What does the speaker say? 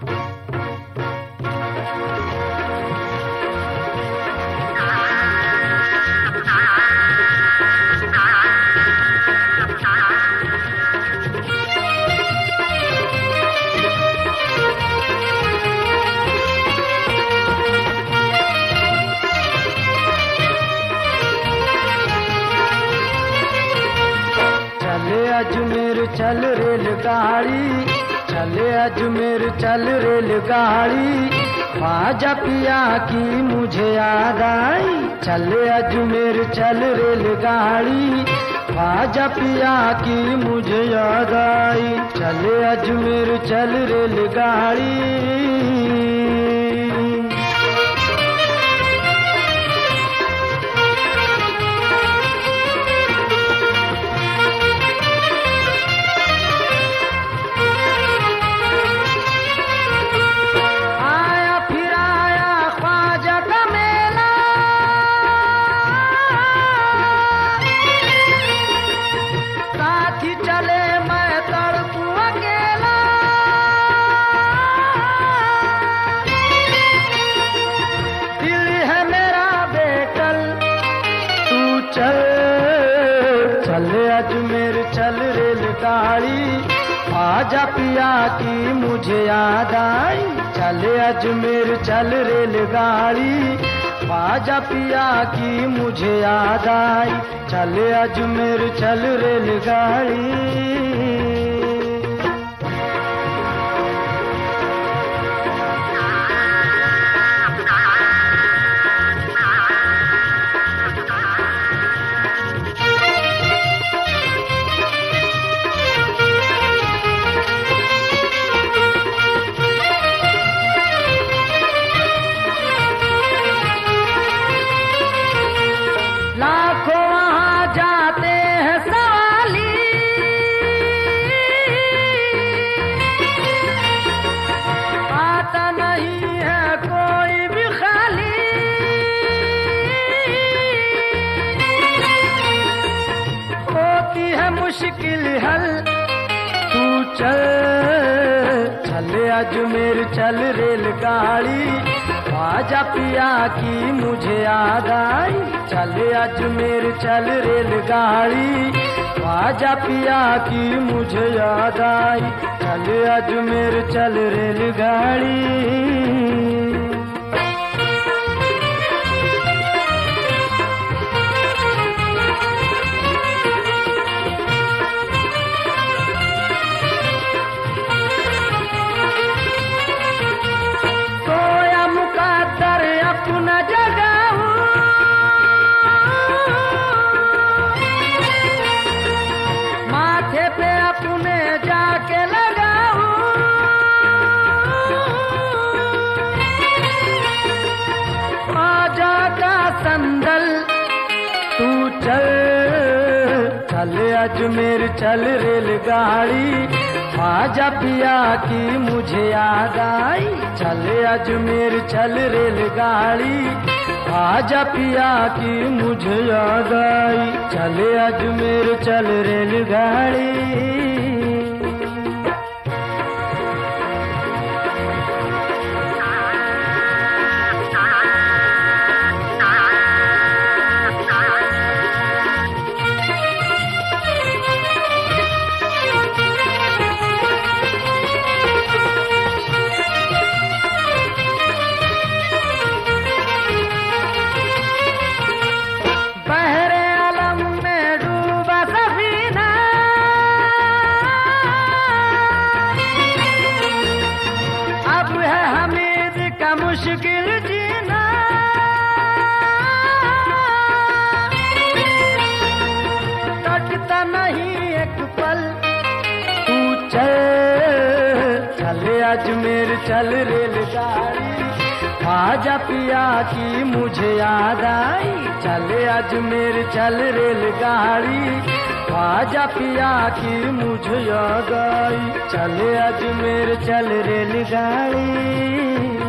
अजमेर चल रेलगाड़ी, चले अजमेर चल रेलगाड़ी, ख्वाजा पिया की मुझे याद आई। चले अजमेर चल रेलगाड़ी, ख्वाजा पिया की मुझे याद आई। चले अजमेर चल रेलगाड़ी। चले अजमेर चल रेलगाड़ी, ख्वाजा पिया की मुझे याद आई। चले अजमेर चल रेलगाड़ी, ख्वाजा पिया की मुझे याद आई। चले अजमेर चल रेलगाड़ी। मुश्किल हल तू चल, चले अजमेर चल रेलगाड़ी, ख्वाजा पिया की मुझे याद आई। चले अजमेर चल रेलगाड़ी, ख्वाजा पिया की मुझे याद आई। चले अजमेर चल रेलगाड़ी। अपना जगह माथे पे अपने जाके लगाऊं, ख्वाजा का संदल तू चल, चले अजमेर चल रेलगाड़ी, ख्वाजा पिया की मुझे याद आई। चले अजमेर चल रेलगाड़ी, ख्वाजा पिया की मुझे याद आई। चले अजमेर चल रेलगाड़ी। मुश्किल जीना कटता नहीं एक पल तू चल, चले अजमेर चल रेलगाड़ी, ख्वाजा पिया की मुझे याद आई। चले अजमेर चल रेलगाड़ी, ख्वाजा पिया की मुझे याद आई। चले अजमेर चल रेलगाड़ी।